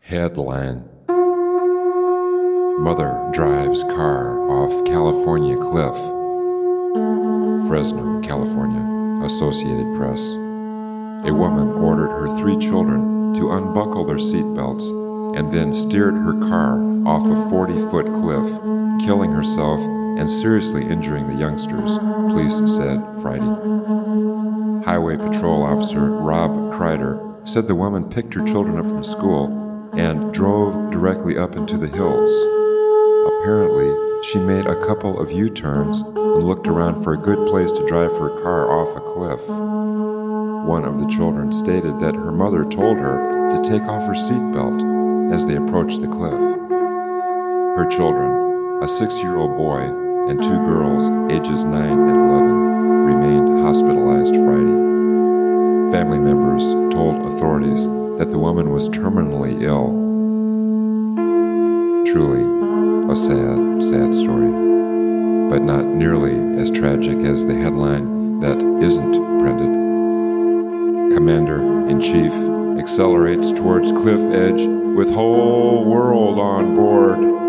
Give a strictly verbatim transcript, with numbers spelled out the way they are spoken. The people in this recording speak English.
Headline: Mother drives car off California cliff. Fresno, California, Associated Press. A woman ordered her three children to unbuckle their seatbelts and then steered her car off a forty-foot cliff, killing herself and seriously injuring the youngsters, police said Friday. Highway Patrol Officer Rob Kreider said the woman picked her children up from school and drove directly up into the hills. Apparently, she made a couple of U-turns and looked around for a good place to drive her car off a cliff. One of the children stated that her mother told her to take off her seatbelt as they approached the cliff. Her children, a six-year-old boy and two girls ages nine and eleven, remained hospitalized Friday. Family members told authorities that the woman was terminally ill. Truly a sad, sad story, but not nearly as tragic as the headline that isn't printed. Commander-in-Chief accelerates towards cliff edge with whole world on board.